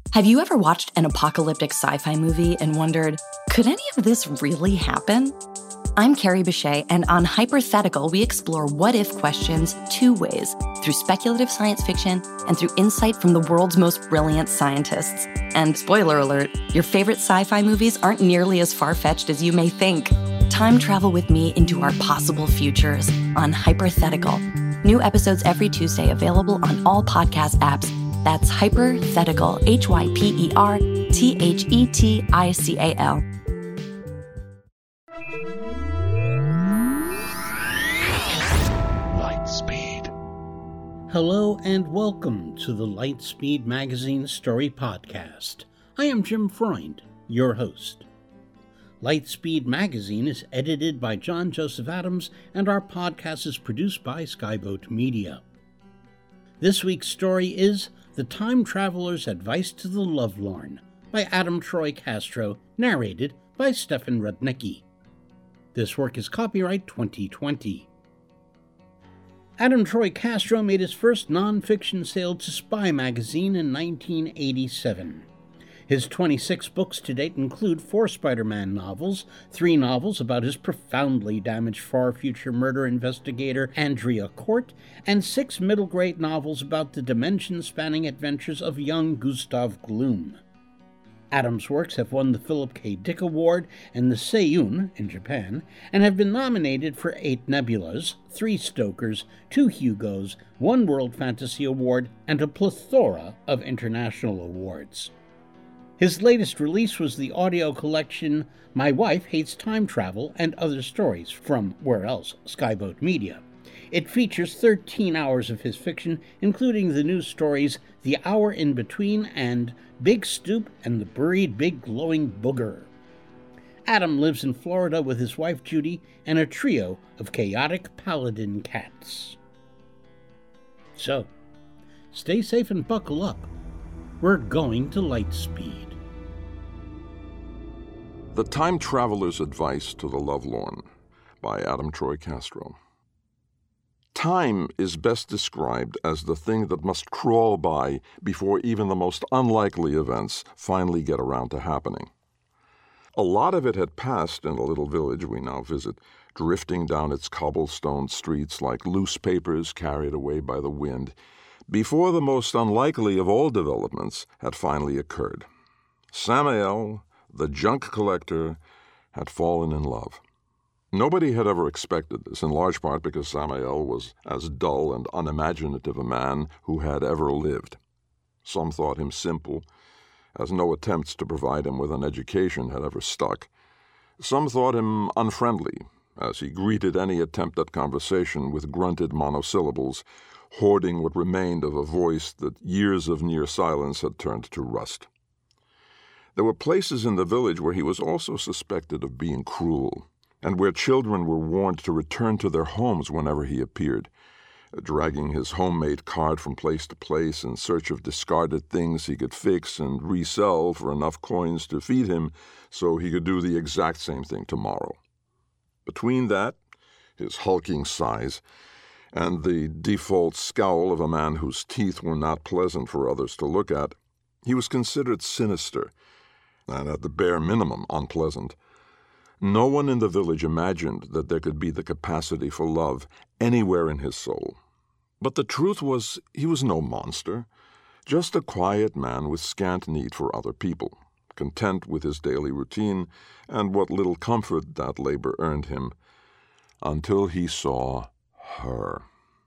Have you ever watched an apocalyptic sci-fi movie and wondered, could any of this really happen? I'm Carrie Bechet, and on Hypothetical, we explore what-if questions two ways, through speculative science fiction and through insight from the world's most brilliant scientists. And spoiler alert, your favorite sci-fi movies aren't nearly as far-fetched as you may think. Time travel with me into our possible futures on Hypothetical. New episodes every Tuesday, available on all podcast apps. That's Hypothetical, Hyperthetical. Lightspeed. Hello and welcome to the Lightspeed Magazine Story Podcast. I am Jim Freund, your host. Lightspeed Magazine is edited by John Joseph Adams, and our podcast is produced by Skyboat Media. This week's story is The Time Traveler's Advice to the Lovelorn by Adam Troy Castro, narrated by Stefan Rudnicki. This work is copyright 2020. Adam Troy Castro made his first non-fiction sale to Spy magazine in 1987. His 26 books to date include 4 Spider-Man novels, 3 novels about his profoundly damaged far-future murder investigator Andrea Cort, and 6 middle-grade novels about the dimension-spanning adventures of young Gustav Gloom. Adams' works have won the Philip K. Dick Award and the Seiyun in Japan, and have been nominated for 8 Nebulas, 3 Stokers, 2 Hugos, 1 World Fantasy Award, and a plethora of international awards. His latest release was the audio collection My Wife Hates Time Travel and Other Stories from, where else, Skyboat Media. It features 13 hours of his fiction, including the news stories The Hour in Between and Big Stoop and the Buried Big Glowing Booger. Adam lives in Florida with his wife Judy and a trio of chaotic paladin cats. So, stay safe and buckle up. We're going to Lightspeed. The Time Traveler's Advice to the Lovelorn by Adam Troy Castro. Time is best described as the thing that must crawl by before even the most unlikely events finally get around to happening. A lot of it had passed in the little village we now visit, drifting down its cobblestone streets like loose papers carried away by the wind, before the most unlikely of all developments had finally occurred. Samael, the junk collector, had fallen in love. Nobody had ever expected this, in large part because Samael was as dull and unimaginative a man who had ever lived. Some thought him simple, as no attempts to provide him with an education had ever stuck. Some thought him unfriendly, as he greeted any attempt at conversation with grunted monosyllables, hoarding what remained of a voice that years of near silence had turned to rust. There were places in the village where he was also suspected of being cruel, and where children were warned to return to their homes whenever he appeared, dragging his homemade cart from place to place in search of discarded things he could fix and resell for enough coins to feed him so he could do the exact same thing tomorrow. Between that, his hulking size, and the default scowl of a man whose teeth were not pleasant for others to look at, he was considered sinister, and at the bare minimum unpleasant. No one in the village imagined that there could be the capacity for love anywhere in his soul. But the truth was, he was no monster, just a quiet man with scant need for other people, content with his daily routine and what little comfort that labor earned him, until he saw her.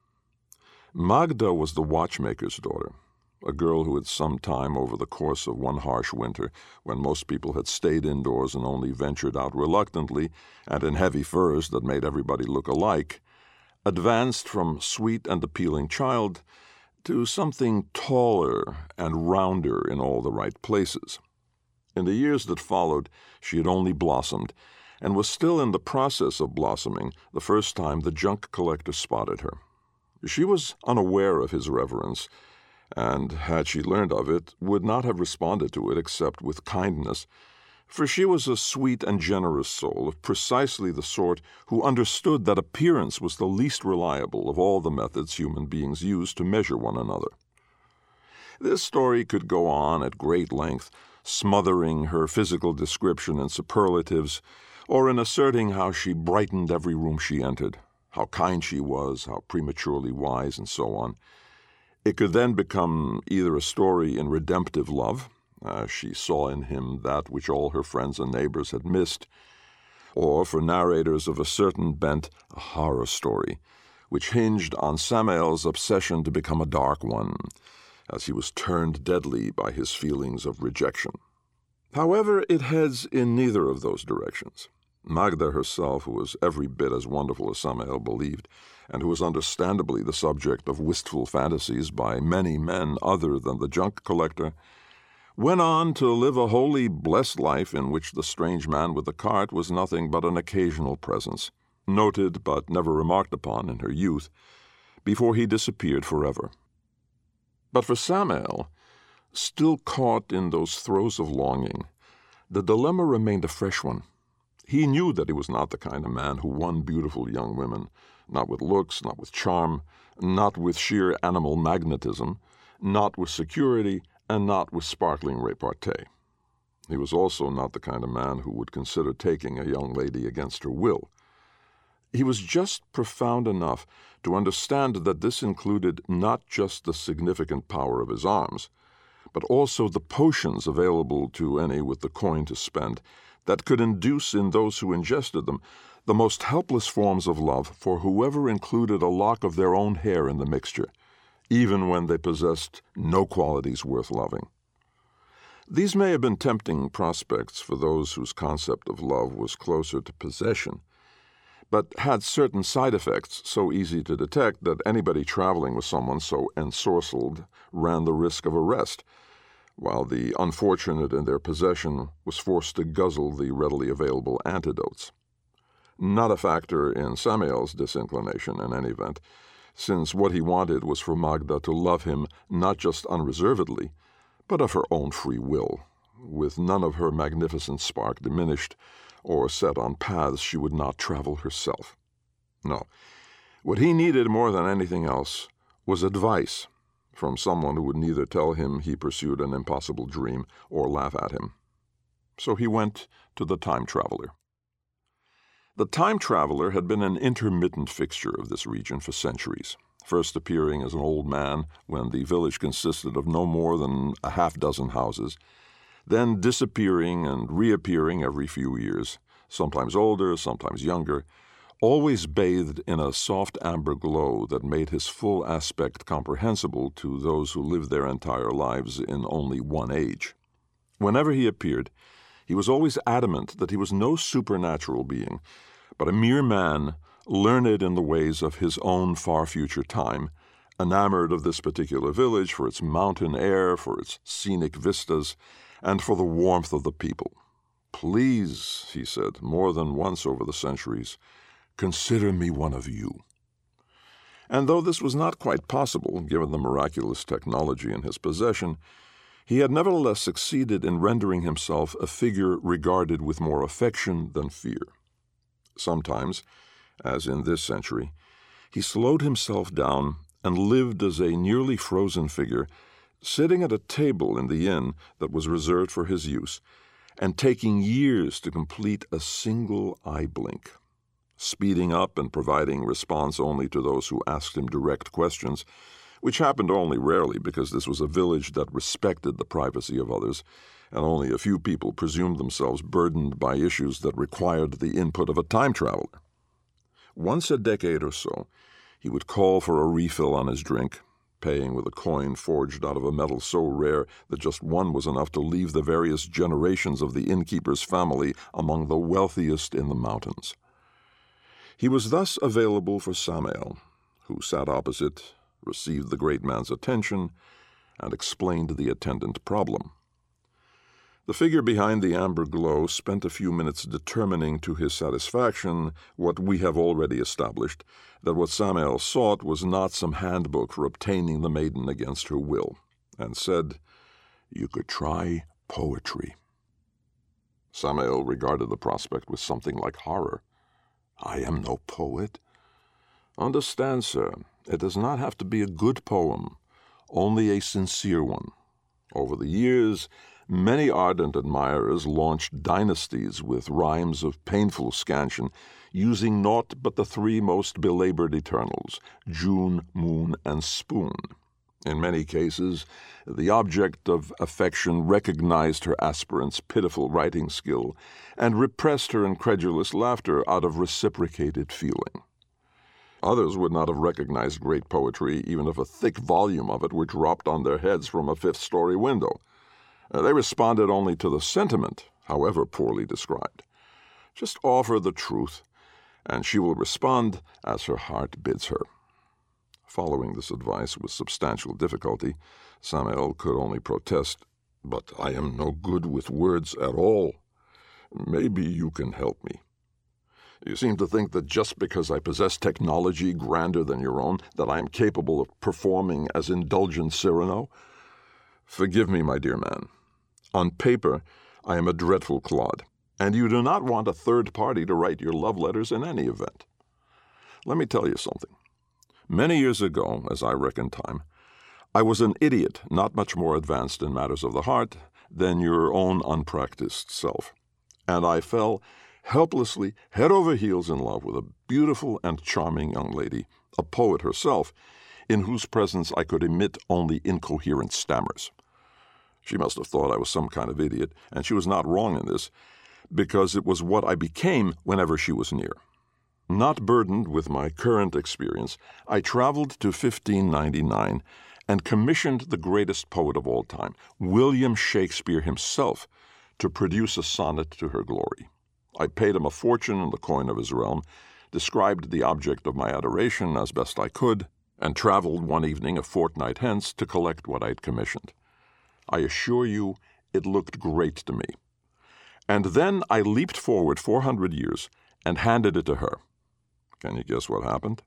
Magda was the watchmaker's daughter, a girl who had some time over the course of one harsh winter, when most people had stayed indoors and only ventured out reluctantly and in heavy furs that made everybody look alike, advanced from sweet and appealing child to something taller and rounder in all the right places. In the years that followed, she had only blossomed, and was still in the process of blossoming the first time the junk collector spotted her. She was unaware of his reverence, and, had she learned of it, would not have responded to it except with kindness, for she was a sweet and generous soul of precisely the sort who understood that appearance was the least reliable of all the methods human beings use to measure one another. This story could go on at great length, smothering her physical description in superlatives, or in asserting how she brightened every room she entered, how kind she was, how prematurely wise, and so on. It could then become either a story in redemptive love, she saw in him that which all her friends and neighbors had missed, or, for narrators of a certain bent, a horror story, which hinged on Samael's obsession to become a dark one, as he was turned deadly by his feelings of rejection. However, it heads in neither of those directions. Magda herself, who was every bit as wonderful as Samael believed, and who was understandably the subject of wistful fantasies by many men other than the junk collector, went on to live a wholly blessed life in which the strange man with the cart was nothing but an occasional presence, noted but never remarked upon in her youth, before he disappeared forever. But for Samael, still caught in those throes of longing, the dilemma remained a fresh one. He knew that he was not the kind of man who won beautiful young women, not with looks, not with charm, not with sheer animal magnetism, not with security, and not with sparkling repartee. He was also not the kind of man who would consider taking a young lady against her will. He was just profound enough to understand that this included not just the significant power of his arms, but also the potions available to any with the coin to spend that could induce in those who ingested them the most helpless forms of love for whoever included a lock of their own hair in the mixture, even when they possessed no qualities worth loving. These may have been tempting prospects for those whose concept of love was closer to possession, but had certain side effects so easy to detect that anybody traveling with someone so ensorcelled ran the risk of arrest, while the unfortunate in their possession was forced to guzzle the readily available antidotes. Not a factor in Samael's disinclination in any event, since what he wanted was for Magda to love him not just unreservedly, but of her own free will, with none of her magnificent spark diminished or set on paths she would not travel herself. No, what he needed more than anything else was advice from someone who would neither tell him he pursued an impossible dream or laugh at him. So he went to the time traveler. The time traveler had been an intermittent fixture of this region for centuries, first appearing as an old man when the village consisted of no more than a half-dozen houses, then disappearing and reappearing every few years, sometimes older, sometimes younger, always bathed in a soft amber glow that made his full aspect comprehensible to those who lived their entire lives in only one age. Whenever he appeared, he was always adamant that he was no supernatural being, but a mere man learned in the ways of his own far future time, enamored of this particular village for its mountain air, for its scenic vistas, and for the warmth of the people. "Please," he said more than once over the centuries, "consider me one of you." And though this was not quite possible, given the miraculous technology in his possession, he had nevertheless succeeded in rendering himself a figure regarded with more affection than fear. Sometimes, as in this century, he slowed himself down and lived as a nearly frozen figure, sitting at a table in the inn that was reserved for his use, and taking years to complete a single eye blink, speeding up and providing response only to those who asked him direct questions, which happened only rarely because this was a village that respected the privacy of others, and only a few people presumed themselves burdened by issues that required the input of a time traveler. Once a decade or so, he would call for a refill on his drink, paying with a coin forged out of a metal so rare that just one was enough to leave the various generations of the innkeeper's family among the wealthiest in the mountains. He was thus available for Samael, who sat opposite, received the great man's attention, and explained the attendant problem. The figure behind the amber glow spent a few minutes determining to his satisfaction what we have already established, that what Samael sought was not some handbook for obtaining the maiden against her will, and said, "You could try poetry." Samael regarded the prospect with something like horror. "I am no poet." "Understand, sir, it does not have to be a good poem. only a sincere one. Over the years, many ardent admirers launched dynasties with rhymes of painful scansion, using naught but the three most belabored eternals, June, moon, and spoon. In many cases, the object of affection recognized her aspirant's pitiful writing skill and repressed her incredulous laughter out of reciprocated feeling. Others would not have recognized great poetry even if a thick volume of it were dropped on their heads from a fifth-story window. They responded only to the sentiment, however poorly described. Just offer the truth, and she will respond as her heart bids her. Following this advice with substantial difficulty, Samael could only protest, "But I am no good with words at all. Maybe you can help me. You seem to think that just because I possess technology grander than your own, that I am capable of performing as indulgent Cyrano. Forgive me, my dear man. On paper, I am a dreadful clod, and you do not want a third party to write your love letters in any event. Let me tell you something. Many years ago, as I reckon time, I was an idiot not much more advanced in matters of the heart than your own unpracticed self, and I fell helplessly head over heels in love with a beautiful and charming young lady, a poet herself, in whose presence I could emit only incoherent stammers. She must have thought I was some kind of idiot, and she was not wrong in this, because it was what I became whenever she was near. Not burdened with my current experience, I traveled to 1599 and commissioned the greatest poet of all time, William Shakespeare himself, to produce a sonnet to her glory. I paid him a fortune in the coin of his realm, described the object of my adoration as best I could, and traveled one evening a fortnight hence to collect what I had commissioned. I assure you, it looked great to me. And then I leaped forward 400 years and handed it to her. Can you guess what happened?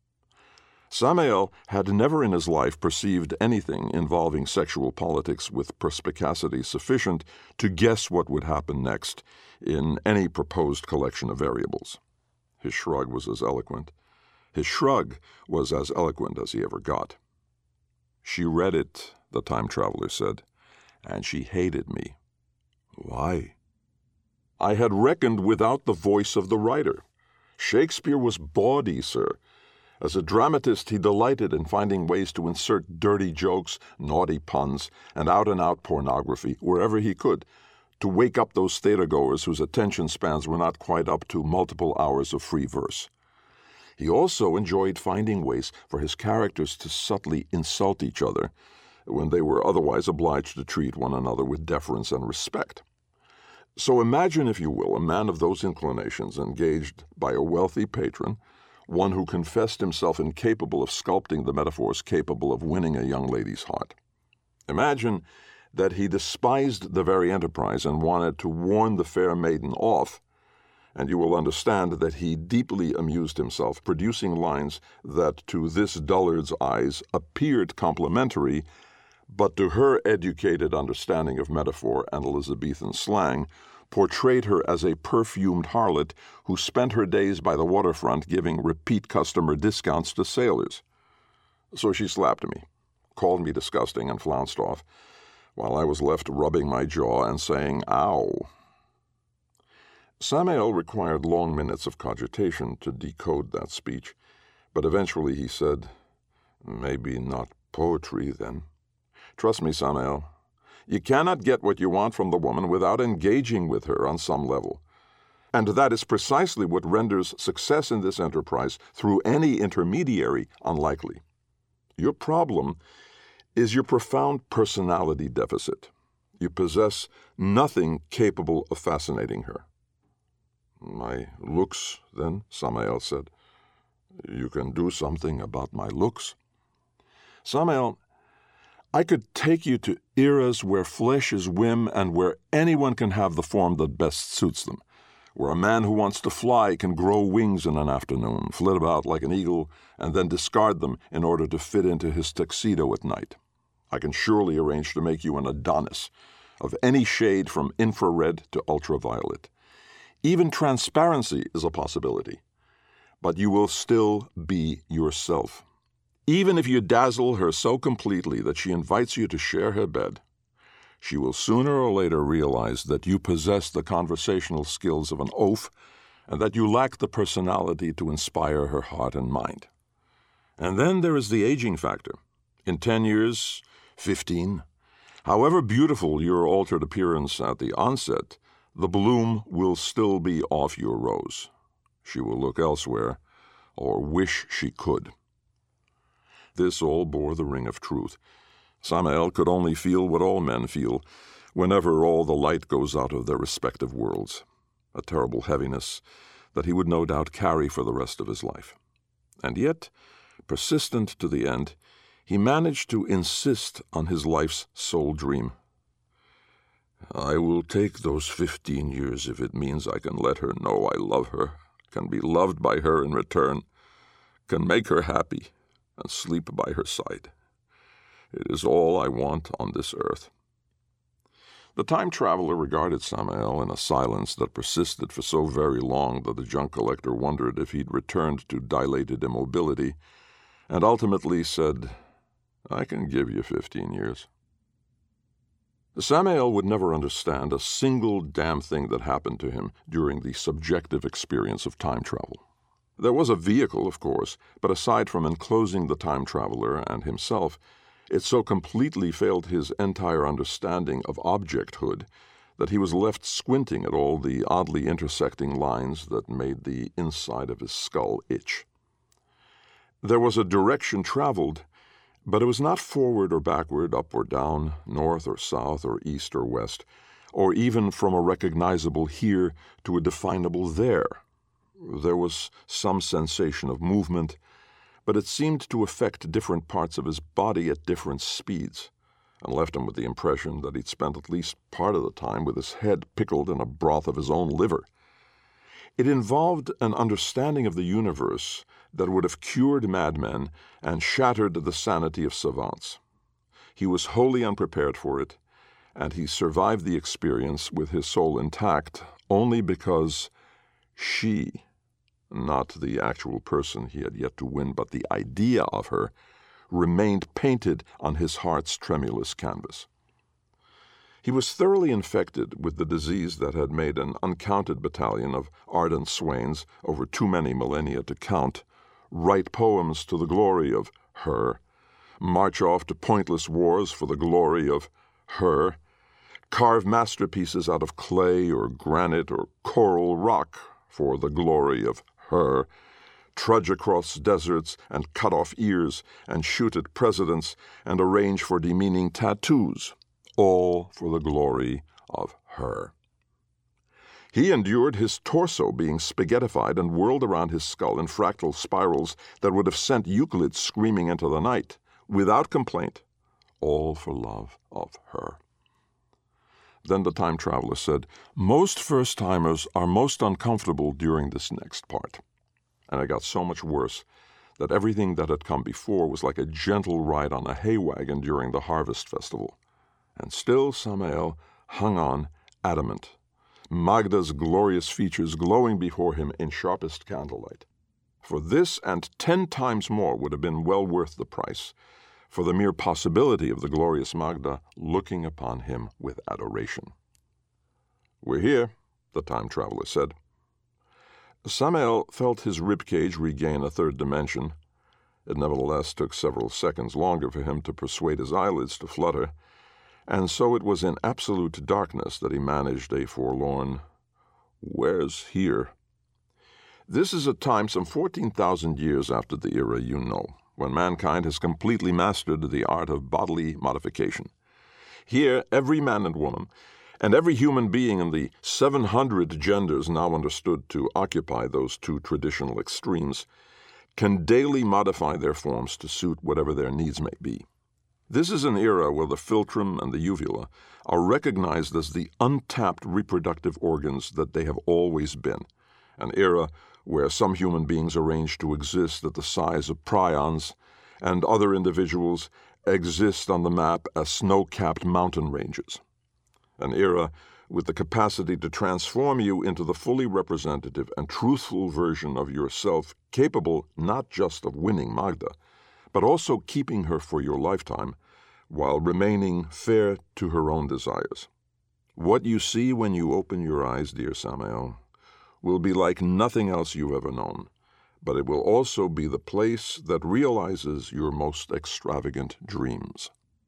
Samael had never in his life perceived anything involving sexual politics with perspicacity sufficient to guess what would happen next in any proposed collection of variables. His shrug was as eloquent. His shrug was as eloquent as he ever got. She read it, the time traveler said, and she hated me. Why? I had reckoned without the voice of the writer. Shakespeare was bawdy, sir. As a dramatist, he delighted in finding ways to insert dirty jokes, naughty puns, and out-and-out pornography wherever he could, to wake up those theatergoers whose attention spans were not quite up to multiple hours of free verse. He also enjoyed finding ways for his characters to subtly insult each other when they were otherwise obliged to treat one another with deference and respect. So imagine, if you will, a man of those inclinations engaged by a wealthy patron, one who confessed himself incapable of sculpting the metaphors capable of winning a young lady's heart. Imagine that he despised the very enterprise and wanted to warn the fair maiden off, and you will understand that he deeply amused himself producing lines that to this dullard's eyes appeared complimentary, but to her educated understanding of metaphor and Elizabethan slang portrayed her as a perfumed harlot who spent her days by the waterfront giving repeat customer discounts to sailors. So she slapped me, called me disgusting, and flounced off, while I was left rubbing my jaw and saying, "Ow." Samael required long minutes of cogitation to decode that speech, but eventually he said, "Maybe not poetry, then. Trust me, Samael. You cannot get what you want from the woman without engaging with her on some level. And that is precisely what renders success in this enterprise through any intermediary unlikely. Your problem is your profound personality deficit. You possess nothing capable of fascinating her." "My looks, then," Samael said. "You can do something about my looks?" "Samael, I could take you to eras where flesh is whim and where anyone can have the form that best suits them, where a man who wants to fly can grow wings in an afternoon, flit about like an eagle, and then discard them in order to fit into his tuxedo at night. I can surely arrange to make you an Adonis, of any shade from infrared to ultraviolet. Even transparency is a possibility, but you will still be yourself. Even if you dazzle her so completely that she invites you to share her bed, she will sooner or later realize that you possess the conversational skills of an oaf and that you lack the personality to inspire her heart and mind. And then there is the aging factor. In 10 years, 15, however beautiful your altered appearance at the onset, the bloom will still be off your rose. She will look elsewhere, or wish she could. This all bore the ring of truth. Samael could only feel what all men feel whenever all the light goes out of their respective worlds, a terrible heaviness that he would no doubt carry for the rest of his life. And yet, persistent to the end, he managed to insist on his life's sole dream. I will take those 15 years if it means I can let her know I love her, can be loved by her in return, can make her happy, and sleep by her side. It is all I want on this earth. The time traveler regarded Samael in a silence that persisted for so very long that the junk collector wondered if he'd returned to dilated immobility, and ultimately said, I can give you 15 years. Samael would never understand a single damn thing that happened to him during the subjective experience of time travel. There was a vehicle, of course, but aside from enclosing the time traveler and himself, it so completely failed his entire understanding of objecthood that he was left squinting at all the oddly intersecting lines that made the inside of his skull itch. There was a direction traveled, but it was not forward or backward, up or down, north or south or east or west, or even from a recognizable here to a definable there. There was some sensation of movement, but it seemed to affect different parts of his body at different speeds, and left him with the impression that he'd spent at least part of the time with his head pickled in a broth of his own liver. It involved an understanding of the universe that would have cured madmen and shattered the sanity of savants. He was wholly unprepared for it, and he survived the experience with his soul intact only because she, not the actual person he had yet to win, but the idea of her, remained painted on his heart's tremulous canvas. He was thoroughly infected with the disease that had made an uncounted battalion of ardent swains, over too many millennia to count, write poems to the glory of her, march off to pointless wars for the glory of her, carve masterpieces out of clay or granite or coral rock for the glory of her, trudge across deserts and cut off ears and shoot at presidents and arrange for demeaning tattoos, all for the glory of her. He endured his torso being spaghettified and whirled around his skull in fractal spirals that would have sent Euclid screaming into the night, without complaint, all for love of her. Then the time traveler said, most first-timers are most uncomfortable during this next part. And it got so much worse that everything that had come before was like a gentle ride on a hay wagon during the harvest festival. And still Samael hung on, adamant, Magda's glorious features glowing before him in sharpest candlelight. For this and 10 times more would have been well worth the price, for the mere possibility of the glorious Magda looking upon him with adoration. We're here, the time traveler said. Samael felt his ribcage regain a third dimension. It nevertheless took several seconds longer for him to persuade his eyelids to flutter, and so it was in absolute darkness that he managed a forlorn, "Where's here?" This is a time some 14,000 years after the era you know, when mankind has completely mastered the art of bodily modification. Here, every man and woman, and every human being in the 700 genders now understood to occupy those two traditional extremes, can daily modify their forms to suit whatever their needs may be. This is an era where the philtrum and the uvula are recognized as the untapped reproductive organs that they have always been, an era where some human beings arrange to exist at the size of prions, and other individuals exist on the map as snow-capped mountain ranges. An era with the capacity to transform you into the fully representative and truthful version of yourself, capable not just of winning Magda, but also keeping her for your lifetime, while remaining fair to her own desires. What you see when you open your eyes, dear Samael, will be like nothing else you've ever known, but it will also be the place that realizes your most extravagant dreams.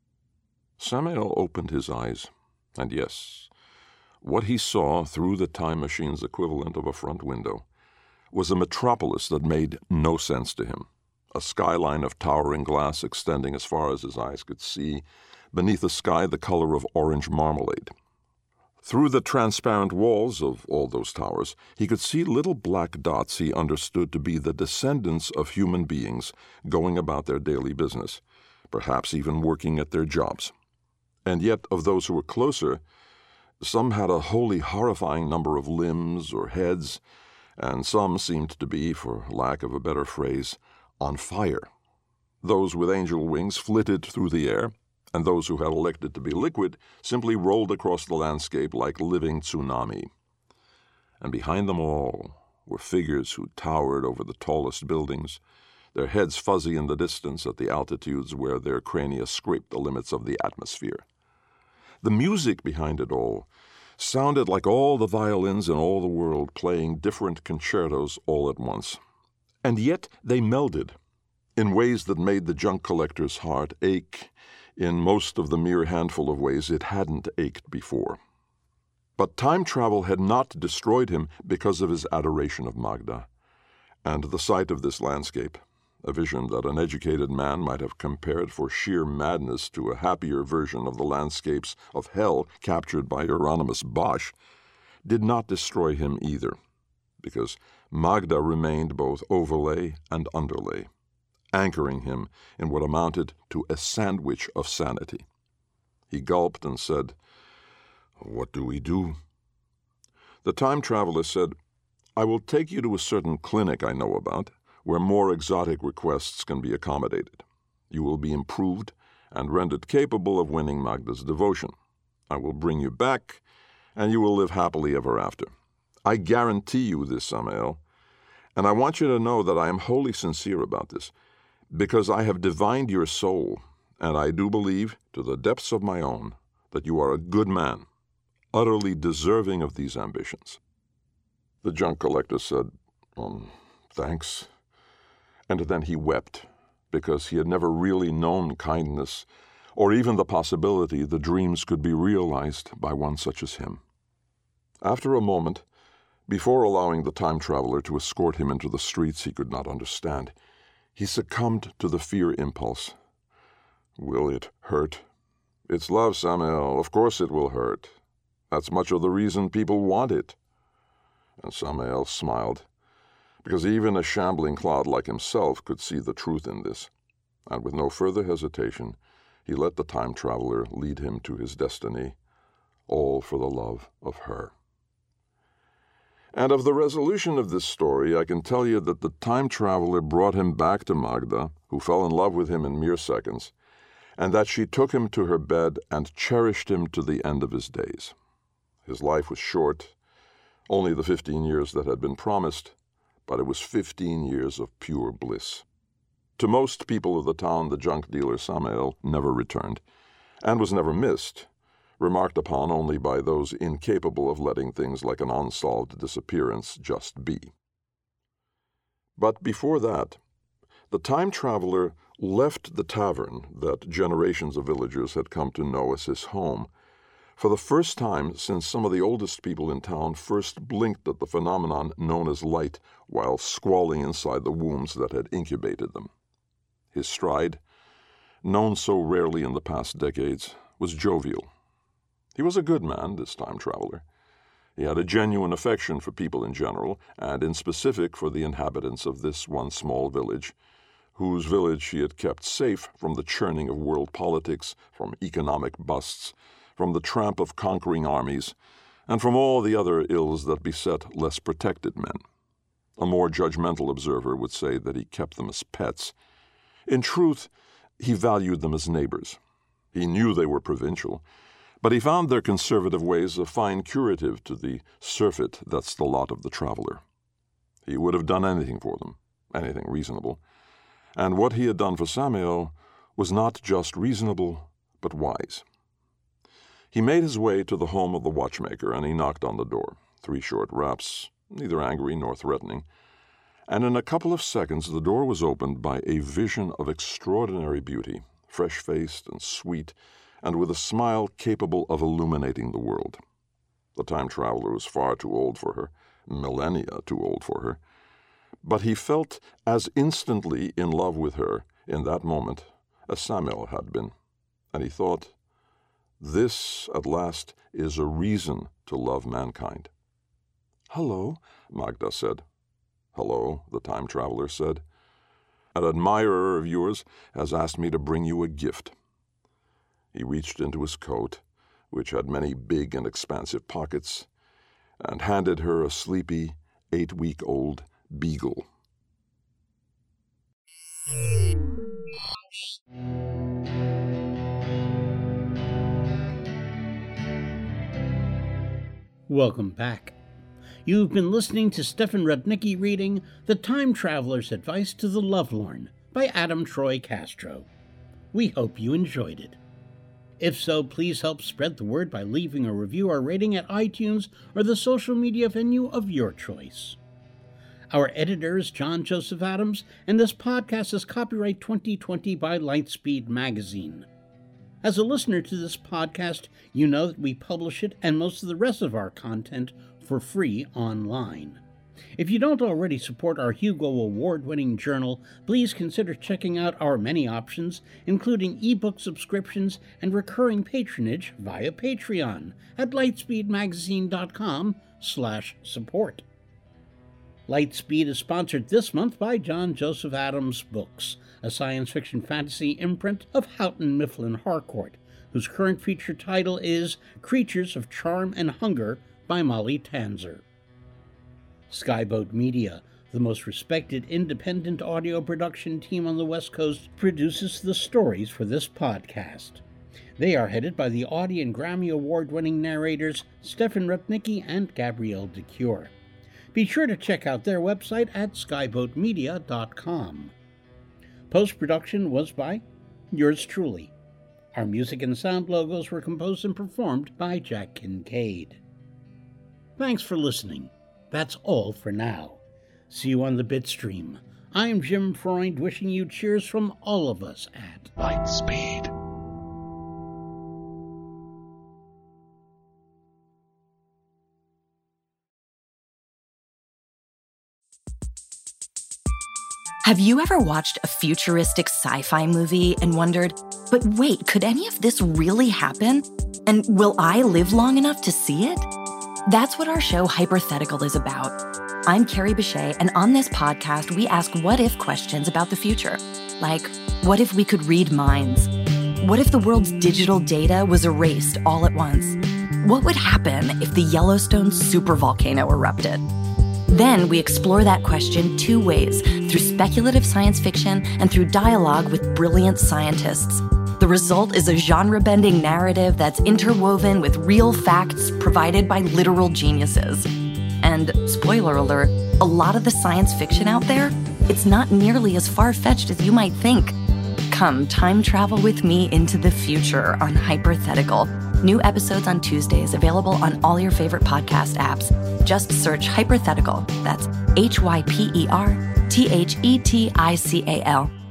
Samael opened his eyes, and yes, what he saw through the time machine's equivalent of a front window was a metropolis that made no sense to him, a skyline of towering glass extending as far as his eyes could see, beneath a sky the color of orange marmalade. Through the transparent walls of all those towers, he could see little black dots he understood to be the descendants of human beings going about their daily business, perhaps even working at their jobs. And yet, of those who were closer, some had a wholly horrifying number of limbs or heads, and some seemed to be, for lack of a better phrase, on fire. Those with angel wings flitted through the air, and those who had elected to be liquid simply rolled across the landscape like living tsunami. And behind them all were figures who towered over the tallest buildings, their heads fuzzy in the distance at the altitudes where their crania scraped the limits of the atmosphere. The music behind it all sounded like all the violins in all the world playing different concertos all at once. And yet they melded in ways that made the junk collector's heart ache in most of the mere handful of ways it hadn't ached before. But time travel had not destroyed him because of his adoration of Magda, and the sight of this landscape, a vision that an educated man might have compared for sheer madness to a happier version of the landscapes of hell captured by Hieronymus Bosch, did not destroy him either, because Magda remained both overlay and underlay, anchoring him in what amounted to a sandwich of sanity. He gulped and said, "What do we do?" The time traveler said, "I will take you to a certain clinic I know about, where more exotic requests can be accommodated. You will be improved and rendered capable of winning Magda's devotion. I will bring you back, and you will live happily ever after. I guarantee you this, Samael, and I want you to know that I am wholly sincere about this, because I have divined your soul, and I do believe, to the depths of my own, that you are a good man, utterly deserving of these ambitions." The junk collector said, "Thanks." And then he wept, because he had never really known kindness, or even the possibility the dreams could be realized by one such as him. After a moment, before allowing the time traveler to escort him into the streets he could not understand, he succumbed to the fear impulse. "Will it hurt?" "It's love, Samael. Of course it will hurt. That's much of the reason people want it." And Samael smiled, because even a shambling clod like himself could see the truth in this, and with no further hesitation, he let the time traveler lead him to his destiny, all for the love of her. And of the resolution of this story, I can tell you that the time traveler brought him back to Magda, who fell in love with him in mere seconds, and that she took him to her bed and cherished him to the end of his days. His life was short, only the 15 years that had been promised, but it was 15 years of pure bliss. To most people of the town, the junk dealer Samael never returned, and was never missed, remarked upon only by those incapable of letting things like an unsolved disappearance just be. But before that, the time traveler left the tavern that generations of villagers had come to know as his home, for the first time since some of the oldest people in town first blinked at the phenomenon known as light while squalling inside the wombs that had incubated them. His stride, known so rarely in the past decades, was jovial. He was a good man, this time traveler. He had a genuine affection for people in general, and in specific for the inhabitants of this one small village, whose village he had kept safe from the churning of world politics, from economic busts, from the tramp of conquering armies, and from all the other ills that beset less protected men. A more judgmental observer would say that he kept them as pets. In truth, he valued them as neighbors. He knew they were provincial, but he found their conservative ways a fine curative to the surfeit that's the lot of the traveler. He would have done anything for them, anything reasonable, and what he had done for Samael was not just reasonable, but wise. He made his way to the home of the watchmaker, and he knocked on the door. 3 short raps, neither angry nor threatening, and in a couple of seconds the door was opened by a vision of extraordinary beauty, fresh-faced and sweet, and with a smile capable of illuminating the world. The time-traveler was far too old for her, millennia too old for her, but he felt as instantly in love with her in that moment as Samael had been, and he thought, "This, at last, is a reason to love mankind." "Hello," Magda said. "Hello," the time-traveler said. "An admirer of yours has asked me to bring you a gift." He reached into his coat, which had many big and expansive pockets, and handed her a sleepy, 8-week-old beagle. Welcome back. You've been listening to Stefan Rudnicki reading The Time Traveler's Advice to the Lovelorn by Adam Troy Castro. We hope you enjoyed it. If so, please help spread the word by leaving a review or rating at iTunes or the social media venue of your choice. Our editor is John Joseph Adams, and this podcast is copyright 2020 by Lightspeed Magazine. As a listener to this podcast, you know that we publish it and most of the rest of our content for free online. If you don't already support our Hugo Award-winning journal, please consider checking out our many options, including ebook subscriptions and recurring patronage via Patreon at lightspeedmagazine.com/support. Lightspeed is sponsored this month by John Joseph Adams Books, a science fiction fantasy imprint of Houghton Mifflin Harcourt, whose current feature title is Creatures of Charm and Hunger by Molly Tanzer. Skyboat Media, the most respected independent audio production team on the West Coast, produces the stories for this podcast. They are headed by the Audie and Grammy Award-winning narrators Stefan Rudnicki and Gabrielle DeCure. Be sure to check out their website at skyboatmedia.com. Post-production was by yours truly. Our music and sound logos were composed and performed by Jack Kincaid. Thanks for listening. That's all for now. See you on the Bitstream. I'm Jim Freund, wishing you cheers from all of us at Lightspeed. Have you ever watched a futuristic sci-fi movie and wondered, but wait, could any of this really happen? And will I live long enough to see it? That's what our show Hypothetical is about. I'm Carrie Bechet, and on this podcast, we ask what-if questions about the future. Like, what if we could read minds? What if the world's digital data was erased all at once? What would happen if the Yellowstone supervolcano erupted? Then we explore that question 2 ways, through speculative science fiction and through dialogue with brilliant scientists. The result is a genre-bending narrative that's interwoven with real facts provided by literal geniuses. And, spoiler alert, a lot of the science fiction out there, it's not nearly as far-fetched as you might think. Come time travel with me into the future on Hypothetical. New episodes on Tuesdays, available on all your favorite podcast apps. Just search Hypothetical. That's HYPERTHETICAL.